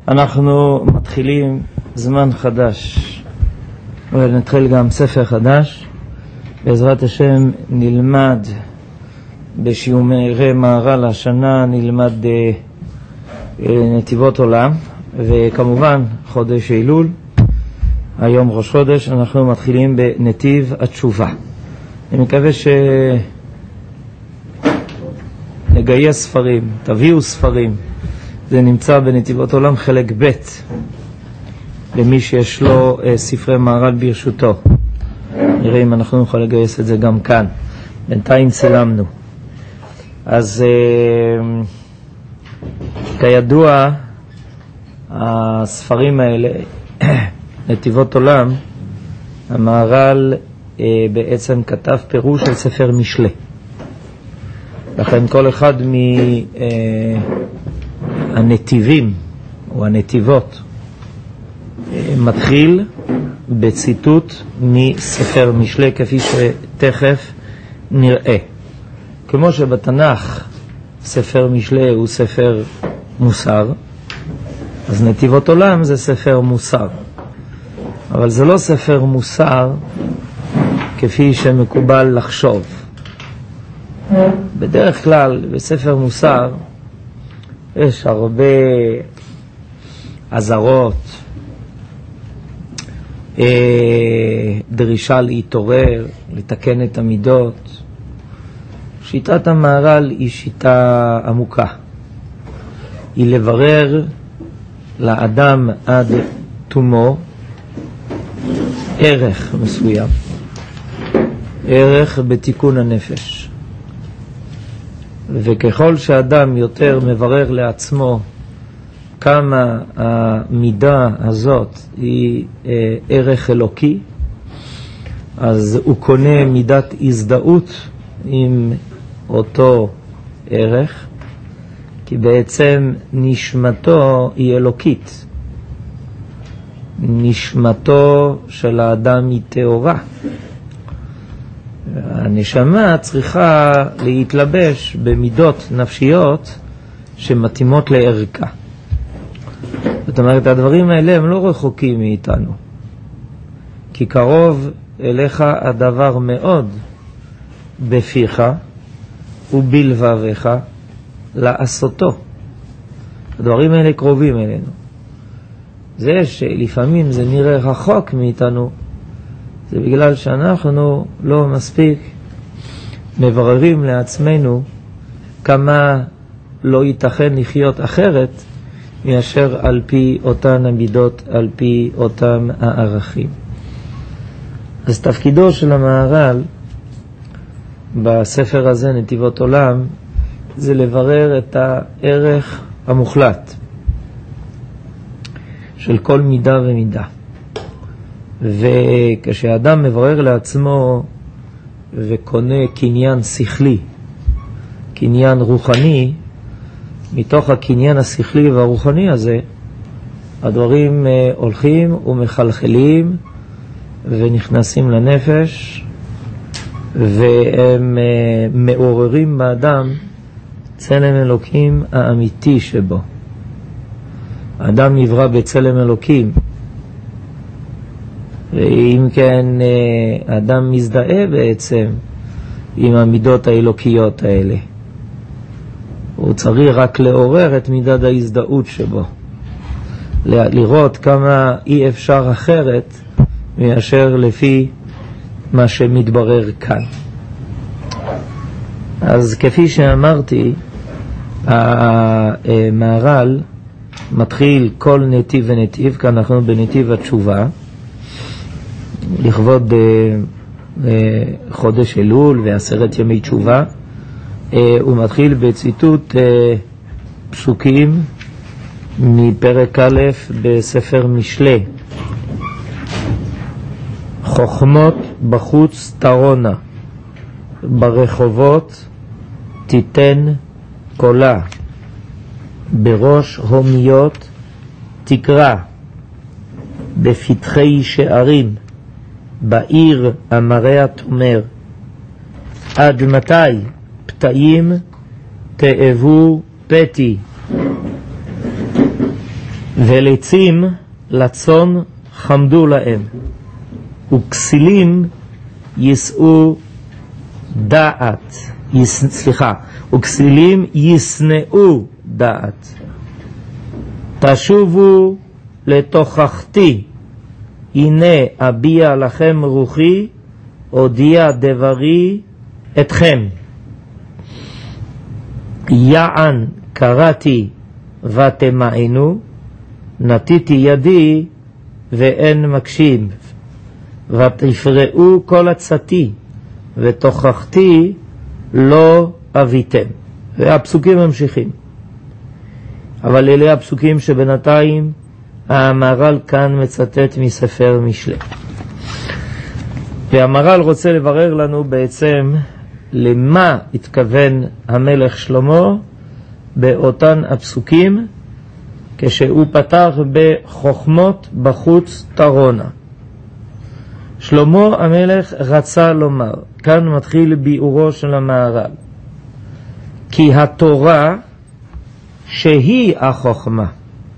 אנחנו מתחילים זמן חדש, ונתחיל גם ספר חדש. בעזרת השם נלמד בשיעורי מהר"ל השנה, נלמד נתיבות עולם, וכמובן חודש אלול, היום ראש חודש, אנחנו מתחילים בנתיב התשובה. אני מקווה שנגייס ספרים, תביאו ספרים. זה נמצא בנתיבות עולם חלק ב' למי שיש לו ספרי מהר"ל ברשותו. נראה אם אנחנו נוכל לגייס את זה גם כאן. בינתיים צילמנו. אז כידוע הספרים האלה, נתיבות עולם, המהר"ל בעצם כתב פירוש של ספר משלי. לכן כל אחד מהנתיבים או הנתיבות מתחיל בציטוט מספר משלי, כפי שתכף נראה. כמו שבתנ"ך ספר משלי הוא ספר מוסר, אז נתיבות עולם זה ספר מוסר. אבל זה לא ספר מוסר כפי שמקובל לחשוב. בדרך כלל בספר מוסר יש הרבה עזרות, דרישה להתעורר, לתקן את המידות. שיטת המהר"ל היא שיטה עמוקה. היא לברר לאדם עד תומו ערך מסוים, ערך בתיקון הנפש. וככל שאדם יותר מברר לעצמו כמה המידה הזאת היא ערך אלוקי, אז הוא קונה מידת הזדהות עם אותו ערך, כי בעצם נשמתו היא אלוקית. נשמתו של האדם היא טהורה. הנשמה צריכה להתלבש במידות נפשיות שמתאימות לערכה. זאת אומרת, הדברים האלה הם לא רחוקים מאיתנו, כי קרוב אליך הדבר מאוד בפיך ובלבביך לעשותו. הדברים האלה קרובים אלינו. זה שלפעמים זה נראה רחוק מאיתנו, זה בגלל שאנחנו לא מספיק מבררים לעצמנו כמה לא ייתכן לחיות אחרת מאשר על פי אותן המידות, על פי אותם הערכים. אז תפקידו של המהר"ל בספר הזה, נתיבות עולם, זה לברר את הערך המוחלט של כל מידה ומידה. וכשאדם מברר לעצמו וקונה קניין שכלי, קניין רוחני, מתוך הקניין השכלי והרוחני הזה, הדברים הולכים ומחלחלים ונכנסים לנפש, והם מעוררים באדם צלם אלוקים האמיתי שבו. האדם נברא בצלם אלוקים, ואם כן האדם מזדהה בעצם עם המידות האלוקיות האלה. הוא צריך רק לעורר את מידת ההזדהות שבו, לראות כמה אי אפשר אחרת מאשר לפי מה שמתברר כאן. אז כפי שאמרתי, המהר"ל מתחיל כל נתיב ונתיב, כאן אנחנו בנתיב התשובה, לכבוד חודש אלול ועשרת ימי תשובה. הוא מתחיל בציטוט פסוקים מפרק א' בספר משלי. חוכמות בחוץ תרונה, ברחובות תיתן קולה, בראש הומיות תקרא, בפתחי שערים, בעיר המראה תומר. עד מתי פתאים תאבו פתי, ולצים לצון חמדו להם, וכסילים יסעו דעת, וכסילים יסנאו דעת. תשובו לתוכחתי, הנה אביע לכם רוחי, הודיע דברי אתכם. יען קראתי ותמענו, נתיתי ידי ואין מקשיב, ותפרעו כל עצתי ותוכחתי לא אביתם. והפסוקים ממשיכים, אבל אלה הפסוקים שבינתיים המהר"ל כאן מצטט מספר משלי. והמהר"ל רוצה לברר לנו בעצם למה התכוון המלך שלמה באותן הפסוקים כשהוא פתח בחוכמות בחוץ תרונה. שלמה המלך רצה לומר, כאן מתחיל ביאורו של המהר"ל, כי התורה שהיא החוכמה,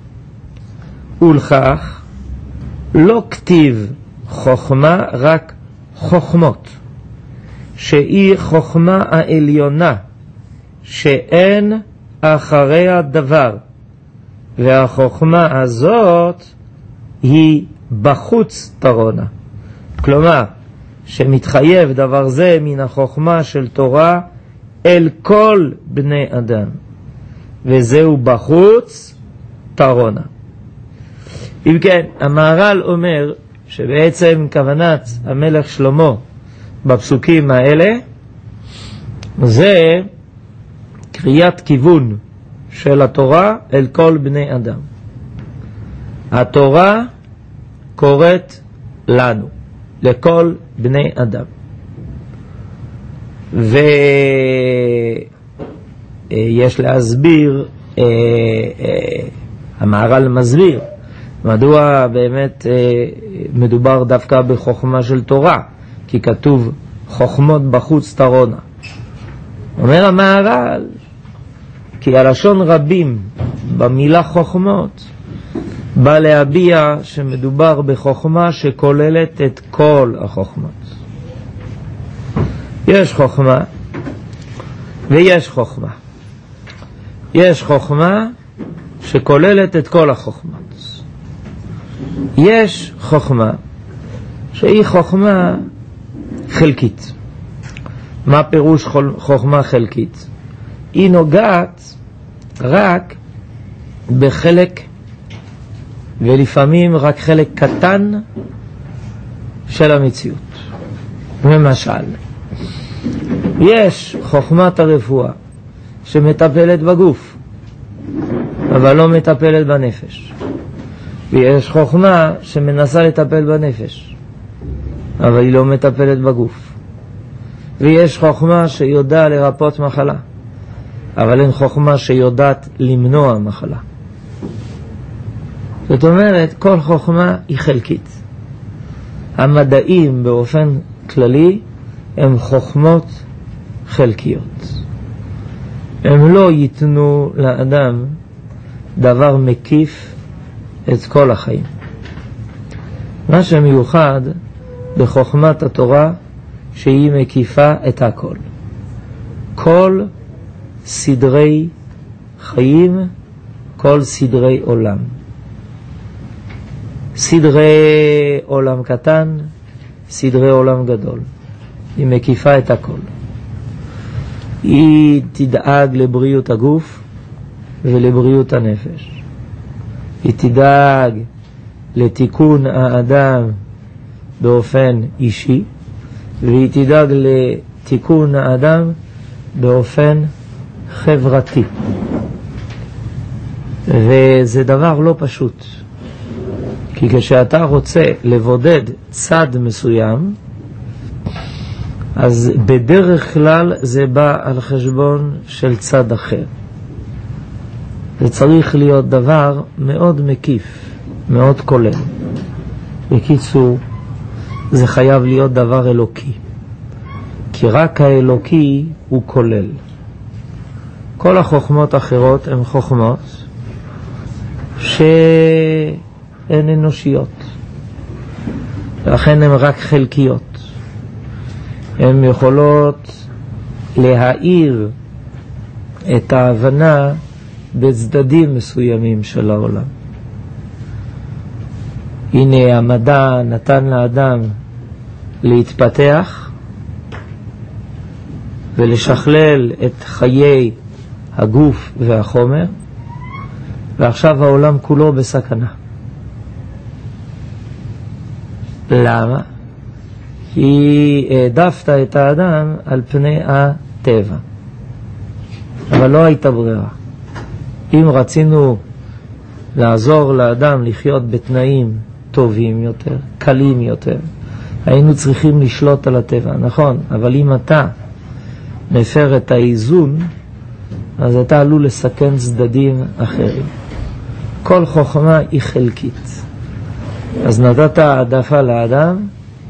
ולכך לא כתיב חוכמה, רק חוכמות, שהיא חוכמה העליונה שאין אחריה דבר, והחוכמה הזאת היא בחוץ תרונה. כלומר, שמתחייב דבר זה מן החוכמה של תורה אל כל בני אדם, וזהו בחוץ תרונה. אם כן, המהר"ל אומר שבעצם כוונת המלך שלמה בפסוקים האלה זה קריאת כיוון של התורה אל כל בני אדם. התורה קוראת לנו, לכל בני אדם. ויש להסביר, המהר"ל מסביר מדוע באמת מדובר דווקא בחוכמה של תורה, כי כתוב חוכמות בחוץ תרונה. אומר המהר"ל, כי הלשון רבים במילה חוכמות בא להביע שמדובר בחוכמה שכוללת את כל החוכמות. יש חוכמה ויש חוכמה. יש חוכמה שכוללת את כל החוכמות. יש חוכמה שהיא חוכמה חלקית. מה פירוש חוכמה חלקית? היא נוגעת רק בחלק, ולפעמים רק חלק קטן של המציאות. למשל, יש חוכמת הרפואה שמטפלת בגוף, אבל לא מטפלת בנפש. ויש חוכמה שמנסה לטפל בנפש, אבל היא לא מטפלת בגוף. ויש חוכמה שיודעת לרפות מחלה, אבל אין חוכמה שיודעת למנוע מחלה. זאת אומרת, כל חוכמה היא חלקית. המדעים באופן כללי הם חוכמות חלקיות. הם לא ייתנו לאדם דבר מקיף את כל החיים. מה שמיוחד בחוכמת התורה שהיא מקיפה את הכל. כל סדרי חיים, כל סדרי עולם. סדרי עולם קטן, סדרי עולם גדול. היא מקיפה את הכל. היא תדאג לבריאות הגוף ולבריאות הנפש. היא תדאג לתיקון האדם באופן אישי, והיא תדאג לתיקון האדם באופן חברתי. וזה דבר לא פשוט. כי כשאתה רוצה לבודד צד מסוים, אז בדרך כלל זה בא על חשבון של צד אחר. זה צריך להיות דבר מאוד מקיף, מאוד כולל. בקיצור, זה חייב להיות דבר אלוקי. כי רק האלוקי הוא כולל. כל החוכמות האחרות הן חוכמות שהן אנושיות, לכן הן רק חלקיות. הן יכולות להאיר את ההבנה בצדדים מסוימים של העולם. הנה המדע נתן לאדם להתפתח ולשכלל את חיי הגוף והחומר, ועכשיו העולם כולו בסכנה. למה? כי העדפת את האדם על פני הטבע. אבל לא הייתה ברירה. אם רצינו לעזור לאדם לחיות בתנאים טובים יותר, קלים יותר, היינו צריכים לשלוט על הטבע, נכון? אבל אם אתה מפר את האיזון, אז אתה עלול לסכן צדדים אחרים. כל חוכמה היא חלקית. אז נתת העדפה לאדם,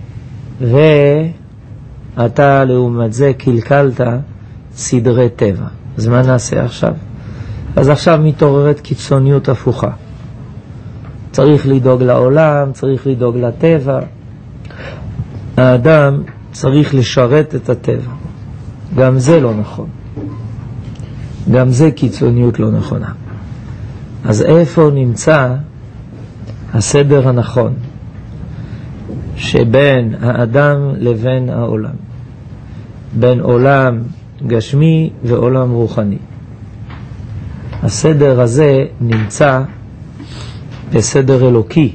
ואתה לעומת זה קלקלת סדרי טבע. אז מה נעשה עכשיו? אז עכשיו מתעוררת קיצוניות הפוכה. צריך לדאוג לעולם, צריך לדאוג לטבע. האדם צריך לשרת את הטבע. גם זה לא נכון. גם זה קיצוניות לא נכונה. אז איפה נמצא הסדר הנכון שבין האדם לבין העולם? בין עולם גשמי ועולם רוחני. הסדר הזה נמצא בסדר אלוקי.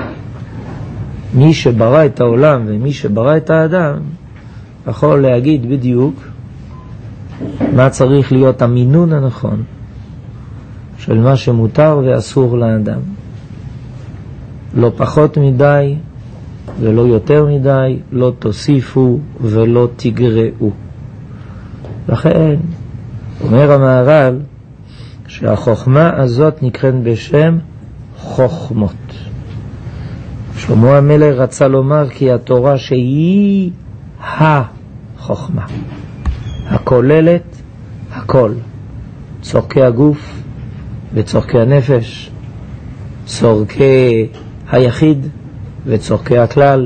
מי שברא את העולם ומי שברא את האדם יכול להגיד בדיוק מה צריך להיות המינון הנכון של מה שמותר ואסור לאדם. לא פחות מדי ולא יותר מדי, לא תוסיפו ולא תגרעו. לכן אומר המהר"ל שהחוכמה הזאת נקראת בשם חוכמות. שלמה המלך רצה לומר כי התורה שהיא החוכמה, הכוללת הכל, צורכי הגוף וצורכי הנפש, צורכי היחיד וצורכי הכלל,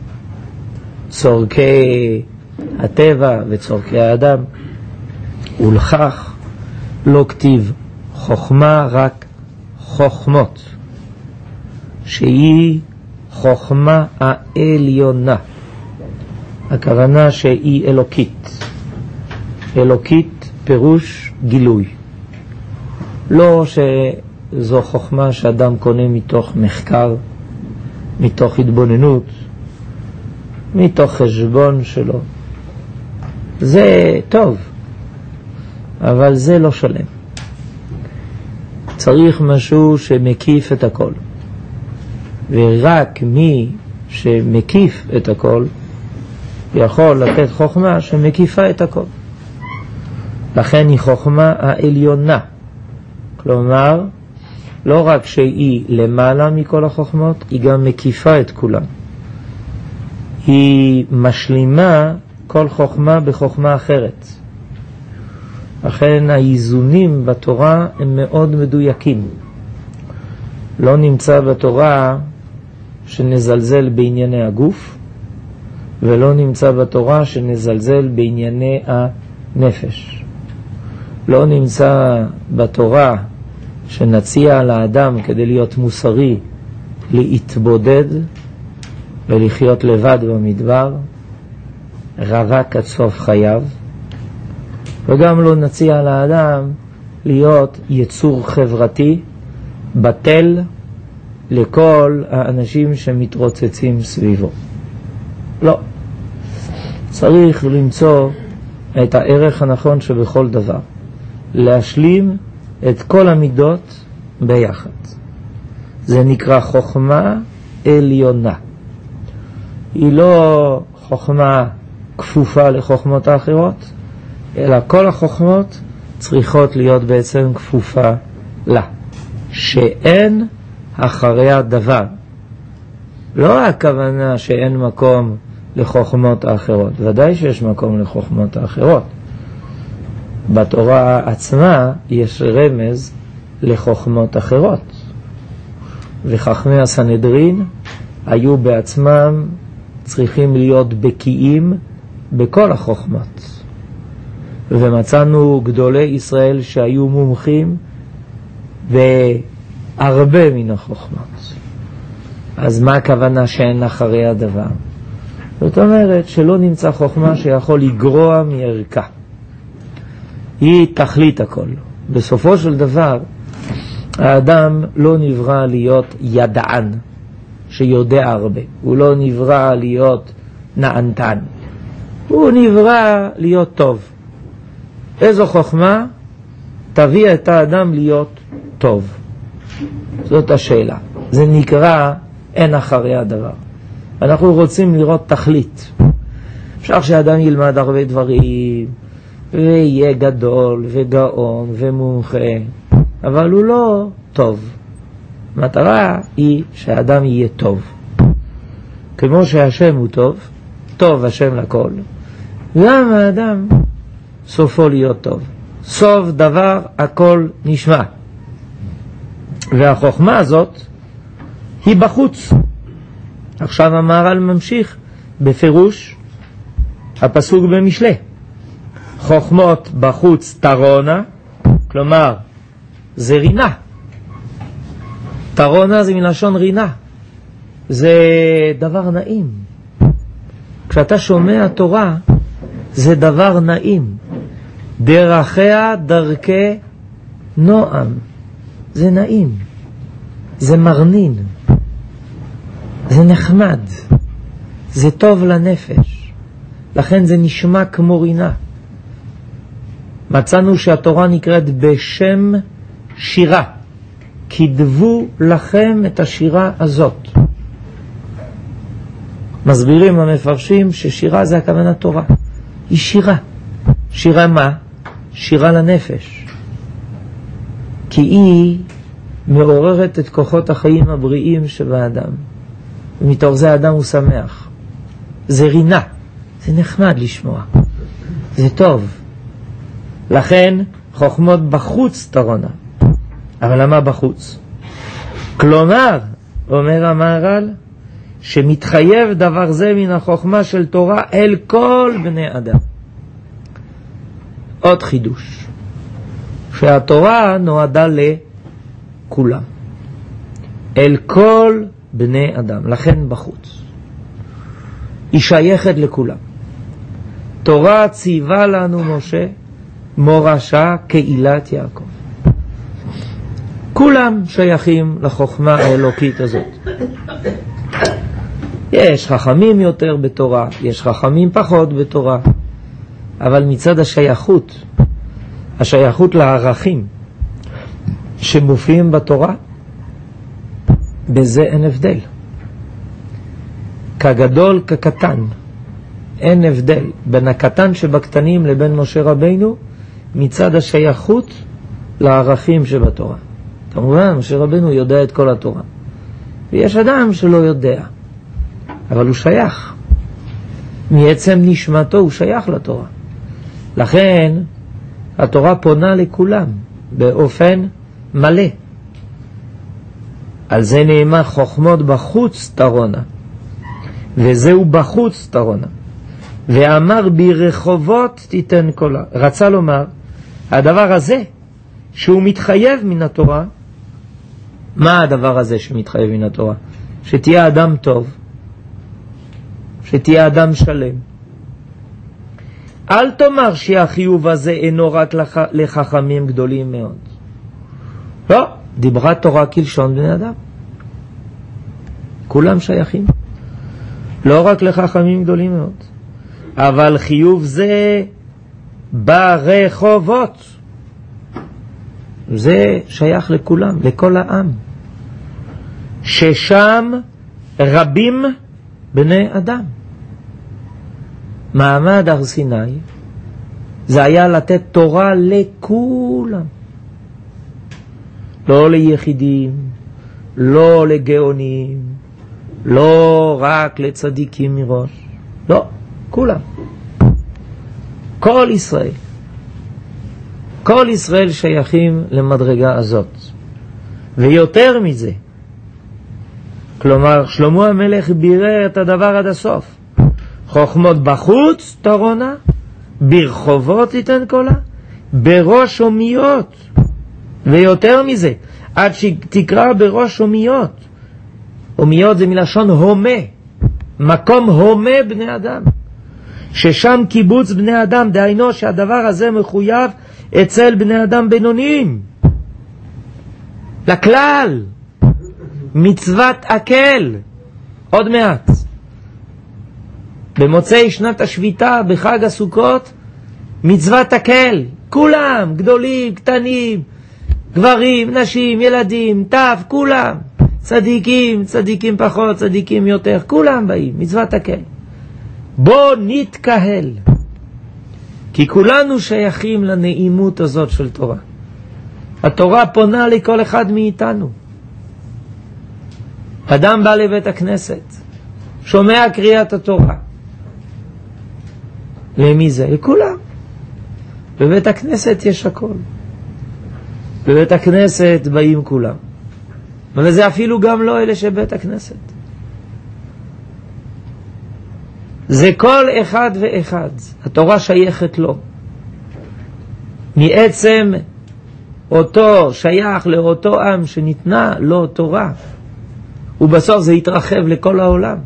צורכי הטבע וצורכי האדם. ולכך לא כתיב חוכמה, רק חוכמות, שהיא חוכמה העליונה. הכוונה שהיא אלוקית. אלוקית פירוש גילוי. לא שזו חוכמה שאדם קונה מתוך מחקר, מתוך התבוננות, מתוך חשבון שלו. זה טוב, אבל זה לא שלם. צריך משהו שמקיף את הכל. ורק מי שמקיף את הכל יכול לתת חוכמה שמקיפה את הכל. לכן היא חוכמה העליונה. כלומר, לא רק שהיא למעלה מכל החוכמות, היא גם מקיפה את כולם. היא משלימה כל חוכמה בחוכמה אחרת. לכן האיזונים בתורה הם מאוד מדויקים. לא נמצא בתורה שנזלזל בענייני הגוף, ולא נמצא בתורה שנזלזל בענייני הנפש. לא נמצא בתורה שנציע לאדם כדי להיות מוסרי להתבודד ולחיות לבד במדבר, רווק עד סוף חייו. וגם לא נציע לאדם להיות יצור חברתי בטל לכל האנשים שמתרוצצים סביבו. לא. צריך למצוא את הערך הנכון שבכל דבר. להשלים את כל המידות ביחד. זה נקרא חוכמה עליונה. היא לא חוכמה כפופה לחוכמות האחרות, אלא כל החוכמות צריכות להיות בעצם כפופה לה. שאין אחריה דבר. לא הכוונה שאין מקום לחוכמות האחרות. ודאי שיש מקום לחוכמות האחרות. בתורה עצמה יש רמז לחוכמות אחרות. וחכמי הסנהדרין היו בעצמם צריכים להיות בקיאים בכל החוכמות. ומצאנו גדולי ישראל שהיו מומחים בהרבה מן החוכמות. אז מה הכוונה שאין אחרי הדבר? זאת אומרת שלא נמצא חוכמה שיכול לגרוע מערכה. היא תכלית הכל. בסופו של דבר, האדם לא נברא להיות ידען, שיודע הרבה. הוא לא נברא להיות נענתן. הוא נברא להיות טוב. איזו חוכמה תביא את האדם להיות טוב? זאת השאלה. זה נקרא אין אחרי הדבר. אנחנו רוצים לראות תכלית. אפשר שאדם ילמד הרבה דברים, ויהיה גדול וגאון ומומחה, אבל הוא לא טוב. המטרה היא שהאדם יהיה טוב. כמו שהשם הוא טוב, טוב השם לכל, גם האדם סופו להיות טוב. סוף דבר הכל נשמע. והחוכמה הזאת היא בחוץ. עכשיו המהר"ל ממשיך בפירוש הפסוק במשלי. חוכמות בחוץ תרונה, כלומר זה רינה. תרונה זה מלשון רינה. זה דבר נעים. כשאתה שומע תורה זה דבר נעים. דרכיה דרכי נועם. זה נעים. זה מרנין. זה נחמד. זה טוב לנפש. לכן זה נשמע כמו רינה. מצאנו שהתורה נקראת בשם שירה. כתבו לכם את השירה הזאת. מסבירים המפרשים ששירה זה הכוונה תורה. היא שירה. שירה מה? שירה לנפש. כי היא מעוררת את כוחות החיים הבריאים שבאדם. ומתוך זה האדם הוא שמח. זה רינה. זה נחמד לשמוע. זה טוב. לכן חוכמות בחוץ תרונה. אבל למה בחוץ? כלומר, אומר המהר"ל, שמתחייב דבר זה מן החוכמה של תורה אל כל בני אדם. עוד חידוש, שהתורה נועדה לכולם, אל כל בני אדם, לכן בחוץ. היא שייכת לכולם. תורה ציווה לנו משה מורשה קהילת יעקב. כולם שייכים לחוכמה האלוקית הזאת. יש חכמים יותר בתורה, יש חכמים פחות בתורה, אבל מצד השייכות לערכים שמופיעים בתורה, בזה אין הבדל. כגדול כקטן, אין הבדל בין הקטן שבקטנים לבין משה רבינו, מצד השייכות לערכים שבתורה. כמובן, משה רבינו יודע את כל התורה. ויש אדם שלא יודע, אבל הוא שייך. מעצם נשמתו הוא שייך לתורה. לכן, התורה פונה לכולם, באופן מלא. על זה נאמר חוכמות בחוץ תרונה. וזהו בחוץ תרונה. ואמר ברחובות תיתן קולה. רצה לומר, הדבר הזה, שהוא מתחייב מן התורה, מה הדבר הזה שמתחייב מן התורה? שתהיה אדם טוב, שתהיה אדם שלם. אל תאמר שהחיוב הזה אינו רק לחכמים גדולים מאוד. לא, דיברה תורה כלשון בני אדם. כולם שייכים. לא רק לחכמים גדולים מאוד. אבל חיוב זה ברחובות. זה שייך לכולם, לכל העם. ששם רבים בני אדם. מעמד הר סיני זה היה לתת תורה לכולם. לא ליחידים, לא לגאונים, לא רק לצדיקים מראש. לא, כולם. כל ישראל. כל ישראל שייכים למדרגה הזאת. ויותר מזה, כלומר, שלמה המלך בירר את הדבר עד הסוף. חוכמות בחוץ תורונה, ברחובות תיתן קולה, בראש אומיות, ויותר מזה, עד שתקרא בראש אומיות. אומיות זה מלשון הומה, מקום הומה בני אדם, ששם קיבוץ בני אדם, דהיינו שהדבר הזה מחויב אצל בני אדם בינוניים, לכלל, מצוות אקל. עוד מעט במוצאי שנת השביתה בחג הסוכות, מצוות אקל, כולם, גדולים, קטנים, גברים, נשים, ילדים, טף, כולם, צדיקים, צדיקים פחות, צדיקים יותר, כולם באים, מצוות אקל. בוא נתקהל, כי כולנו שייכים לנעימות הזאת של תורה. התורה פונה לכל אחד מאיתנו. אדם בא לבית הכנסת, שומע קריאת התורה. למי זה? לכולם. בבית הכנסת יש הכל. בבית הכנסת באים כולם. אבל זה אפילו גם לא אלה שבית הכנסת. זה כל אחד ואחד. התורה שייכת לו. מעצם אותו שייך לאותו עם שניתנה לו תורה. ובסוף זה יתרחב לכל העולם.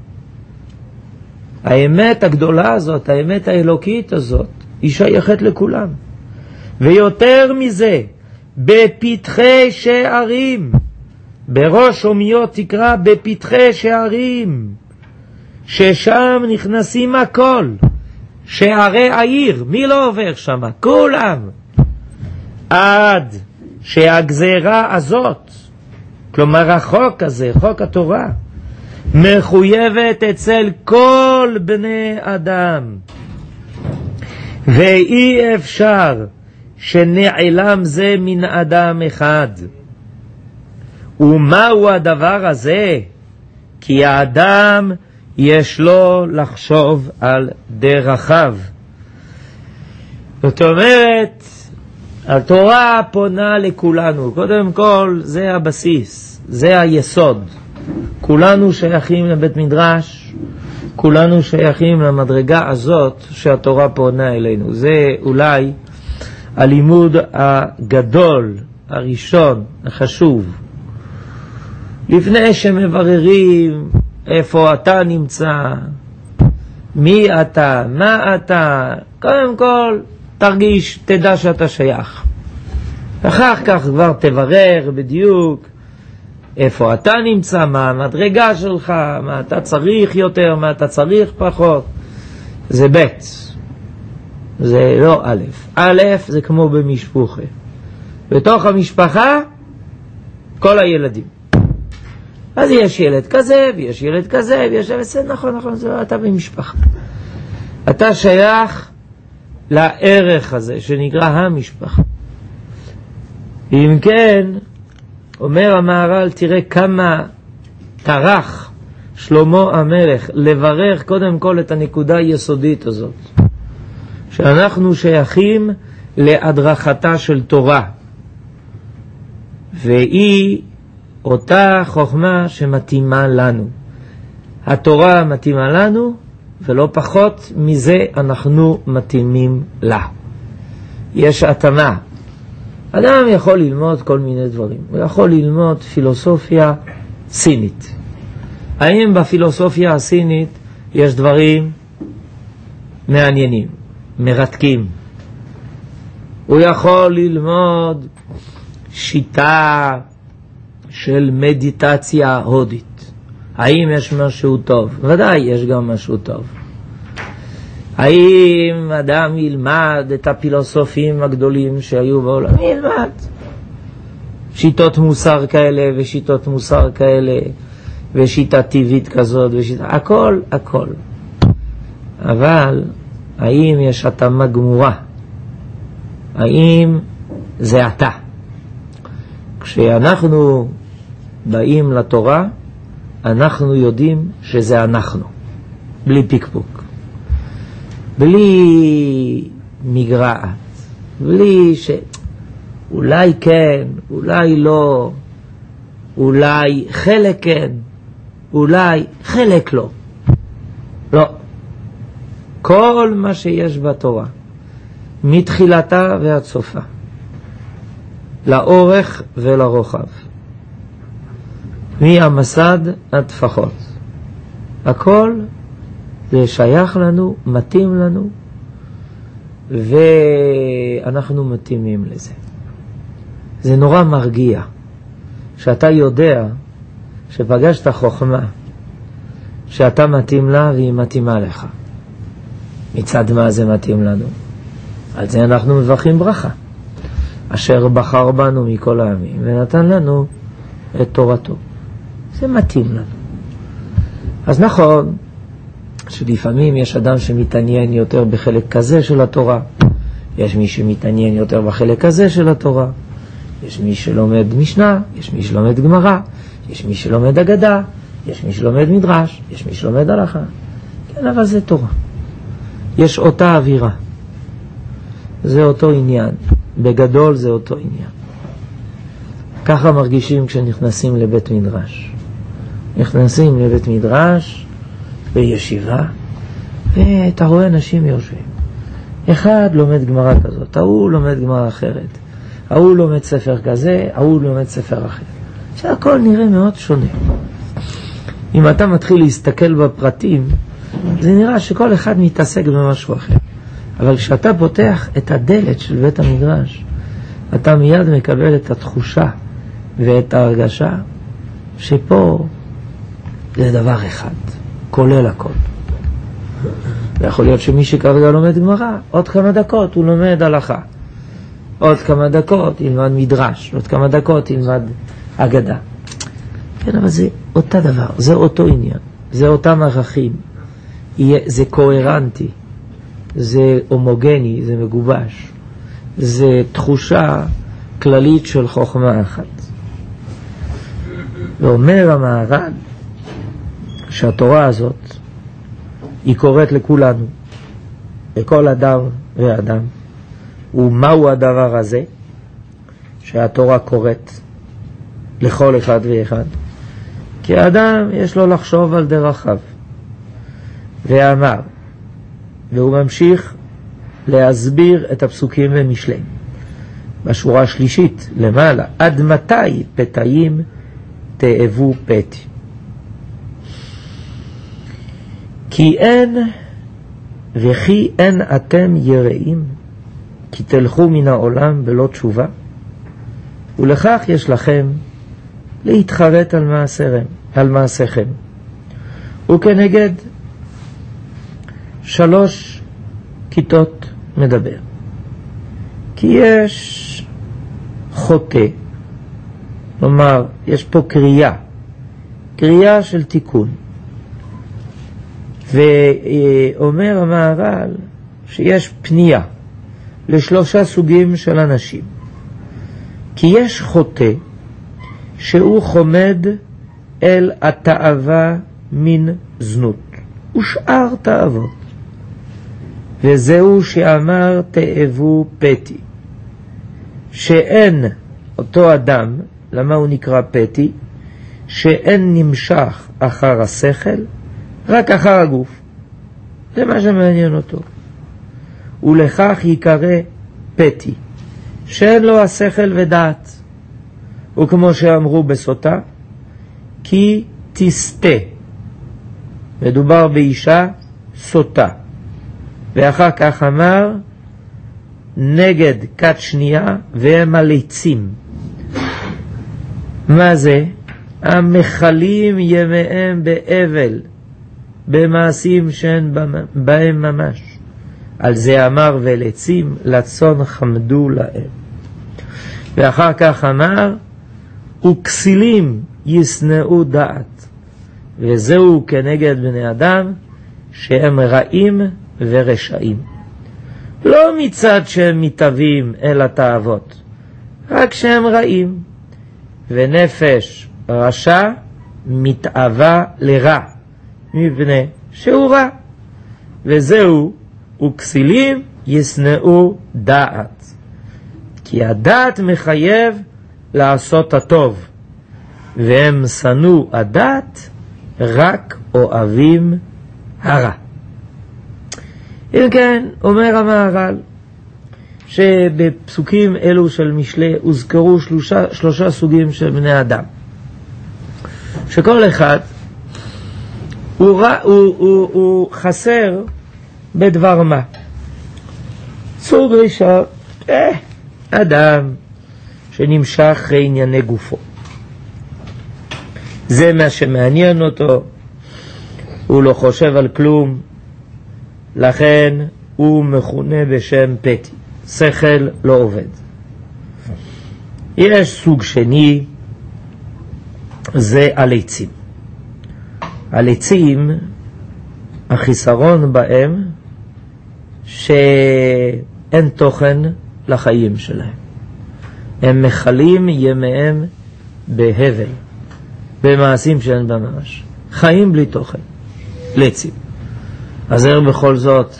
האמת הגדולה הזאת, האמת האלוקית הזאת, היא שייכת לכולם. ויותר מזה, בפתחי שערים, בראש אומיות תקרא בפתחי שערים, ששם נכנסים הכל, שערי העיר, מי לא עובר שם? כולם. עד שהגזרה הזאת, כלומר החוק הזה, חוק התורה, מחויבת אצל כל בני אדם, ואי אפשר שנעלם זה מן אדם אחד. ומהו הדבר הזה? כי האדם יש לו לחשוב על דרכיו. זאת אומרת, התורה פונה לכולנו. קודם כל, זה הבסיס, זה היסוד. כולנו שייכים לבית מדרש, כולנו שייכים למדרגה הזאת שהתורה פונה אלינו. זה אולי הלימוד הגדול, הראשון, החשוב. לפני שמבררים איפה אתה נמצא, מי אתה, מה אתה, קודם כל תרגיש, תדע שאתה שייך. אחר כך כבר תברר בדיוק איפה אתה נמצא, מה המדרגה שלך, מה אתה צריך יותר, מה אתה צריך פחות. זה ב', זה לא א'. א' זה כמו במשפחה. בתוך המשפחה כל הילדים. אז יש ילד כזה, ויש ילד כזה, ויש ילד כזה, נכון, זה אתה במשפחה. אתה שייך לערך הזה שנקרא המשפחה. אם כן, אומר המהר"ל, תראה כמה טרח שלמה המלך לברך קודם כל את הנקודה היסודית הזאת, שאנחנו שייכים להדרכתה של תורה, והיא אותה חוכמה שמתאימה לנו. התורה מתאימה לנו, ולא פחות מזה אנחנו מתאימים לה. יש התאמה. אדם יכול ללמוד כל מיני דברים. הוא יכול ללמוד פילוסופיה סינית. האם בפילוסופיה הסינית יש דברים מעניינים, מרתקים? הוא יכול ללמוד שיטה של מדיטציה הודית. האם יש משהו טוב? ודאי יש גם משהו טוב. האם אדם ילמד את הפילוסופים הגדולים שהיו בעולם? ילמד. שיטות מוסר כאלה ושיטות מוסר כאלה, ושיטה טבעית כזאת, הכל. אבל האם יש התאמה גמורה? האם זה אתה? כשאנחנו באים לתורה, אנחנו יודעים שזה אנחנו, בלי פיקפוק, בלי מגרעת, בלי אולי כן, אולי לא, אולי חלק כן, אולי חלק לא. לא. כל מה שיש בתורה, מתחילתה ועד סופה, לאורך ולרוחב, מהמסד עד טפחות, הכל זה שייך לנו, מתאים לנו, ואנחנו מתאימים לזה. זה נורא מרגיע שאתה יודע שפגשת חוכמה שאתה מתאים לה והיא מתאימה לך. מצד מה זה מתאים לנו? על זה אנחנו מברכים ברכה. אשר בחר בנו מכל העמים ונתן לנו את תורתו. זה מתאים לנו. אז נכון שלפעמים יש אדם שמתעניין יותר בחלק כזה של התורה, יש מי שמתעניין יותר בחלק כזה של התורה, יש מי שלומד משנה, יש מי שלומד גמרא, יש מי שלומד אגדה, יש מי שלומד מדרש, יש מי שלומד הלכה. כן, אבל זה תורה. יש אותה אווירה. זה אותו עניין. בגדול זה אותו עניין. ככה מרגישים כשנכנסים לבית מדרש. נכנסים לבית מדרש בישיבה, ואתה רואה אנשים יושבים. אחד לומד גמרא כזאת, ההוא לומד גמרא אחרת, ההוא לומד ספר כזה, ההוא לומד ספר אחר. שהכל נראה מאוד שונה. אם אתה מתחיל להסתכל בפרטים, זה נראה שכל אחד מתעסק במשהו אחר. אבל כשאתה פותח את הדלת של בית המדרש, אתה מיד מקבל את התחושה ואת ההרגשה שפה זה דבר אחד, כולל הכל. ויכול להיות שמי שכרגע לומד גמרא, עוד כמה דקות הוא לומד הלכה. עוד כמה דקות ילמד מדרש, עוד כמה דקות ילמד אגדה. כן, אבל זה אותה דבר, זה אותו עניין, זה אותם ערכים, זה קוהרנטי, זה הומוגני, זה מגובש, זה תחושה כללית של חוכמה אחת. ואומר המהר"ל שהתורה הזאת היא קוראת לכולנו, לכל אדם ואדם. ומהו הדבר הזה שהתורה קוראת לכל אחד ואחד? כי האדם יש לו לחשוב על דרכיו. ואמר, והוא ממשיך להסביר את הפסוקים במשלי בשורה השלישית למעלה, עד מתי פתאים תאבו פתי? כי אין וכי אין אתם יראים, כי תלכו מן העולם בלא תשובה, ולכך יש לכם להתחרט על מעשיכם. וכנגד 3 כיתות מדבר. כי יש חוטא, כלומר יש פה קריאה של תיקון. ואומר המהר"ל שיש פנייה ל3 סוגים של אנשים. כי יש חוטא שהוא חומד אל התאווה מן זנות ושאר תאוות, וזהו שאמר תאבו פתי, שאין אותו אדם, למה הוא נקרא פתי? שאין נמשך אחר השכל, רק אחר הגוף. זה מה שמעניין אותו. ולכך יקרא פתי, שאין לו השכל ודעת. וכמו שאמרו בסוטה, כי תסתה. מדובר באישה סוטה. ואחר כך אמר, נגד כת שנייה והם הליצים. מה זה? המחלים ימיהם באבל, במעשים שאין בהם ממש. על זה אמר וליצים לצון חמדו להם. ואחר כך אמר, וכסילים ישנאו דעת. וזהו כנגד בני אדם שהם רעים ורשעים. לא מצד שהם מתאבים אל התאוות, רק שהם רעים. ונפש רשע מתאווה לרע, מפני שהוא רע. וזהו, וכסילים ישנאו דעת. כי הדעת מחייב לעשות הטוב, והם שנאו הדעת רק אוהבים הרע. אם כן, אומר המהר"ל, שבפסוקים אלו של משלי הוזכרו שלושה סוגים של בני אדם, שכל אחד הוא חסר בדבר מה. סוג ראשון, אדם שנמשך אחרי ענייני גופו, זה מה שמעניין אותו, הוא לא חושב על כלום, לכן הוא מכונה בשם פתי, שכל לא עובד. יש סוג שני, זה הליצים. הליצים, החיסרון בהם שאין תוכן לחיים שלהם, הם מחלים ימיהם בהבל, במעשים שאין בממש, חיים בלי תוכן, ליצים. אז הם בכל זאת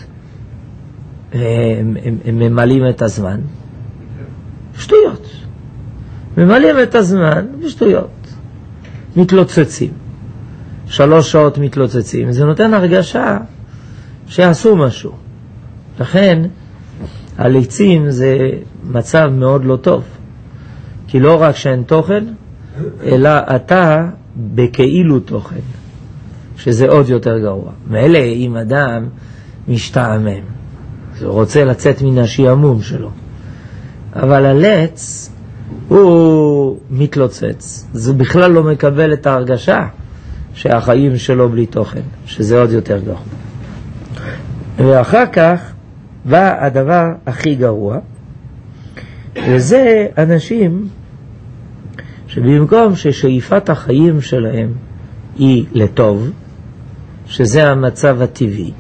הם ממלאים את הזמן שטויות, ממלאים את הזמן בשטויות, מתלוצצים 3 שעות מתלוצצים, זה נותן הרגשה שעשו משהו. לכן הליצים זה מצב מאוד לא טוב, כי לא רק שאין תוכן, אלא אתה בכאילו תוכן, שזה עוד יותר גרוע. מילא אם אדם משתעמם, הוא רוצה לצאת מן השעמום שלו, אבל הלץ הוא מתלוצץ, זה בכלל לא מקבל את ההרגשה שהחיים שלו בלי תוכן, שזה עוד יותר גרוע. ואחר כך בא הדבר הכי גרוע, וזה אנשים שבמקום ששאיפת החיים שלהם היא לטוב, שזה המצב הטבעי,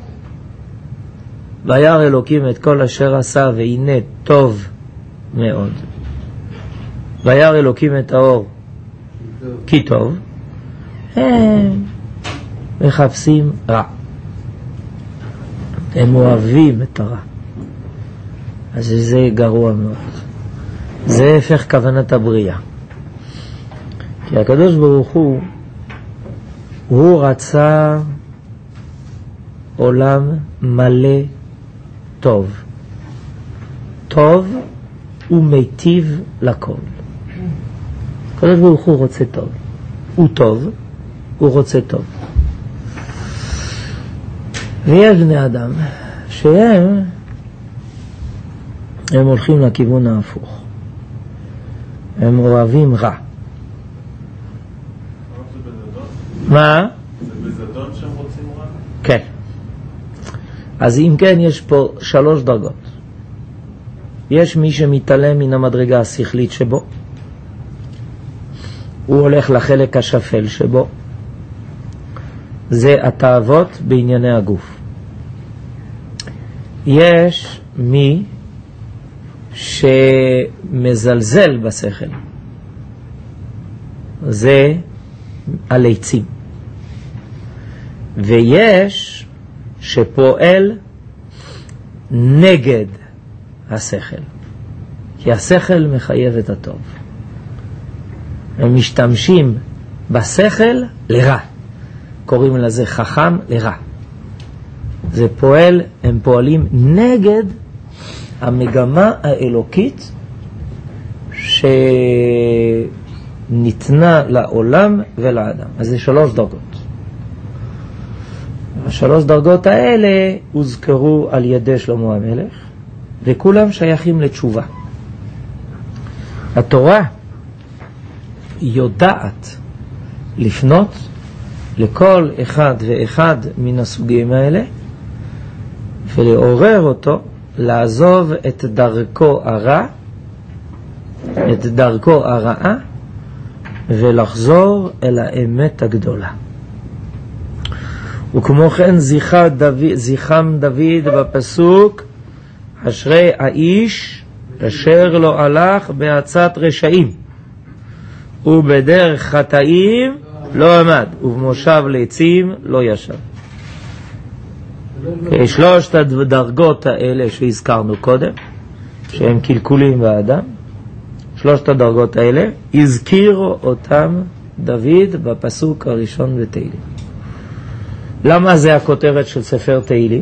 וירא אלוקים את כל אשר עשה והנה טוב מאוד, וירא אלוקים את האור כי טוב, הם מחפשים רע, הם אוהבים את הרע. אז זה גרוע מאוד, זה הפך כוונת הבריאה. כי הקדוש ברוך הוא רצה עולם מלא טוב, טוב ומיטיב לכל. הקדוש ברוך הוא רוצה טוב, הוא טוב, הוא רוצה טוב. ויש בני אדם שהם הולכים לכיוון ההפוך, הם אוהבים רע. מה? זה בזדון שהם רוצים רע? כן. אז אם כן, יש פה 3 דרגות. יש מי שמתעלם מן המדרגה השכלית שבו, הוא הולך לחלק השפל שבו, זה התאוות בענייני הגוף. יש מי שמזלזל בשכל, זה הליצים. ויש שפועל נגד השכל, כי השכל מחייב את הטוב. הם משתמשים בשכל לרע, קוראים לזה חכם לרע. זה פועל, הם פועלים נגד המגמה האלוקית שניתנה לעולם ולאדם. אז זה 3 דרגות. 3 דרגות האלה הוזכרו על ידי שלמה המלך, וכולם שייכים לתשובה. התורה יודעת לפנות לכל אחד ואחד מן הסוגים האלה, ולעורר אותו לעזוב את דרכו הרע, את דרכו הרעה, ולחזור אל האמת הגדולה. וכמו כן זיכם דוד בפסוק, אשרי האיש אשר לא הלך בעצת רשעים, ובדרך חטאים לא עמד, ובמושב ליצים לא ישב. 3 הדרגות האלה שהזכרנו קודם, שהם קלקולים באדם, 3 הדרגות האלה הזכיר אותם דוד בפסוק הראשון בתהילים. למה זה הכותרת של ספר תהילים?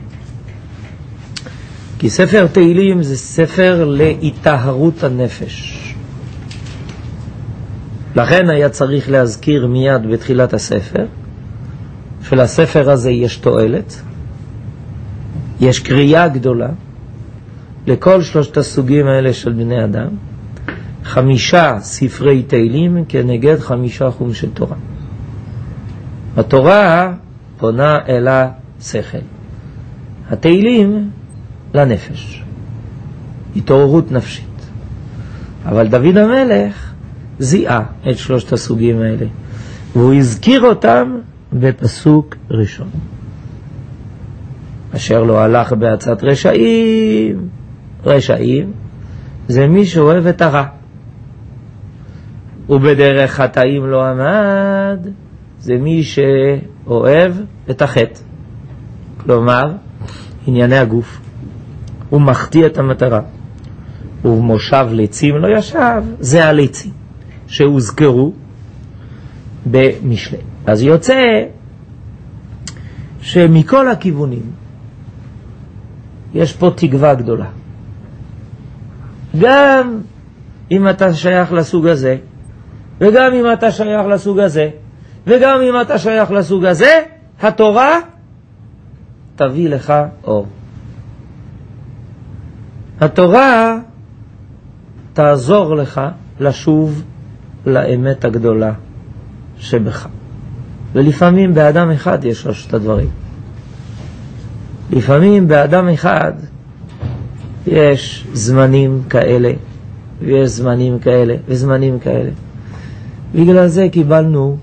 כי ספר תהילים זה ספר להיטהרות הנפש. לכן היה צריך להזכיר מיד בתחילת הספר, שלספר הזה יש תועלת, יש קריאה גדולה לכל שלושת הסוגים האלה של בני אדם, 5 ספרי תהילים כנגד 5 חומשי תורה. התורה פונה אל השכל, התהילים לנפש, התעוררות נפשית. אבל דוד המלך זיהה את שלושת הסוגים האלה, והוא הזכיר אותם בפסוק ראשון. אשר לא הלך בעצת רשעים, רשעים זה מי שאוהב את הרע, ובדרך חטאים לא עמד זה מי שאוהב את החטא, כלומר ענייני הגוף. הוא מחטיא את המטרה. ובמושב ליצים לא ישב, זה הליצים שהוזכרו במשלי. אז יוצא שמכל הכיוונים יש פה תקווה גדולה. גם אם אתה שייך לסוג הזה, וגם אם אתה שייך לסוג הזה, וגם אם אתה שייך לסוג הזה, התורה תביא לך אור. התורה תעזור לך לשוב לאמת הגדולה שבך. ולפעמים באדם אחד יש שלושת הדברים. לפעמים באדם אחד יש זמנים כאלה, ויש זמנים כאלה, וזמנים כאלה. בגלל זה קיבלנו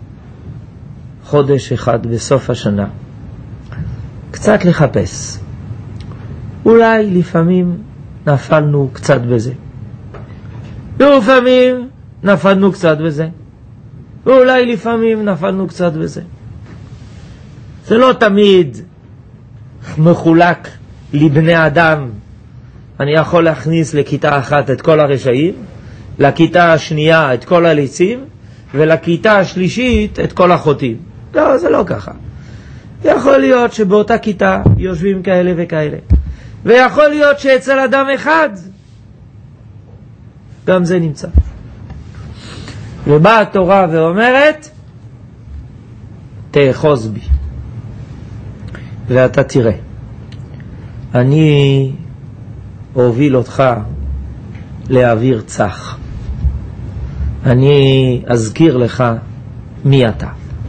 חודש אחד בסוף השנה קצת לחפש. אולי לפעמים נפלנו קצת בזה, ולפעמים נפלנו קצת בזה, ואולי לפעמים נפלנו קצת בזה. זה לא תמיד מחולק לבני אדם. אני יכול להכניס לכיתה אחת את כל הרשעים, לכיתה השנייה את כל הליצים, ולכיתה השלישית את כל החוטאים. לא, זה לא ככה. יכול להיות שבאותה כיתה יושבים כאלה וכאלה, ויכול להיות שאצל אדם אחד גם זה נמצא. ובאה התורה ואומרת, תאחוז בי ואתה תראה, אני אוביל אותך לאוויר צח, אני אזכיר לך מי אתה,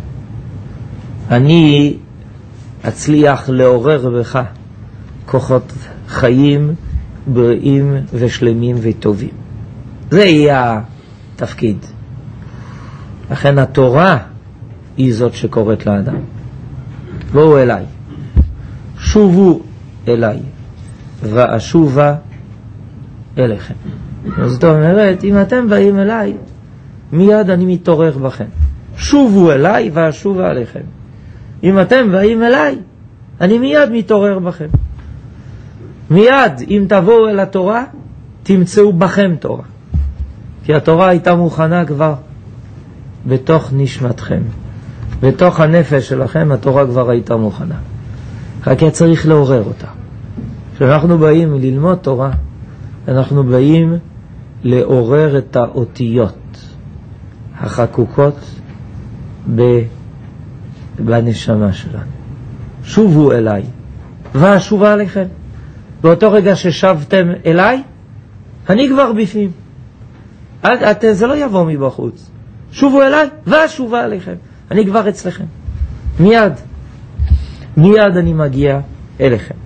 אני אצליח לעורר בך כוחות חיים בריאים ושלמים וטובים. זה יהיה התפקיד. לכן התורה היא זאת שקוראת לאדם, בואו אליי, שובו אליי ואשובה אליכם. זאת אומרת, אם אתם באים אליי, מיד אני מתעורר בכם. שובו אליי ואשובה אליכם. אם אתם באים אליי, אני מיד מתעורר בכם. מיד, אם תבואו אל התורה, תמצאו בכם תורה. כי התורה הייתה מוכנה כבר בתוך נשמתכם. בתוך הנפש שלכם התורה כבר הייתה מוכנה. רק היה צריך לעורר אותה. כשאנחנו באים ללמוד תורה, אנחנו באים לעורר את האותיות החקוקות בנשמה שלנו. שובו אליי ואשובה עליכם. באותו רגע ששבתם אליי, אני כבר בפנים. זה לא יבוא מבחוץ. שובו אליי ואשובה עליכם. אני כבר אצלכם. מיד אני מגיע אליכם.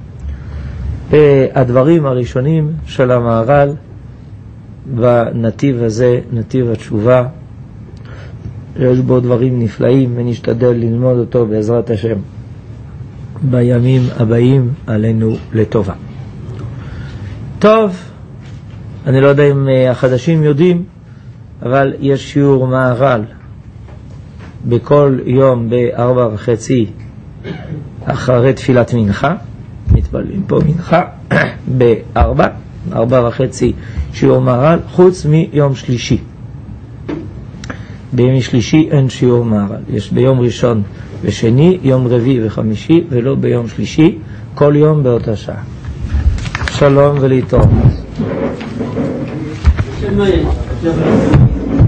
הדברים הראשונים של המהר"ל בנתיב הזה, נתיב התשובה, יש בו דברים נפלאים, ונשתדל ללמוד אותו בעזרת השם בימים הבאים עלינו לטובה. טוב, אני לא יודע אם החדשים יודעים, אבל יש שיעור מהר"ל בכל יום ב-4:30 אחרי תפילת מנחה. מתפללים פה מנחה ב-4:30 שיעור מהר"ל, חוץ מיום שלישי. בימי שלישי אין שיעור מהר"ל. יש ביום ראשון ושני, יום רביעי וחמישי, ולא ביום שלישי, כל יום באותה שעה. שלום ולהתראות.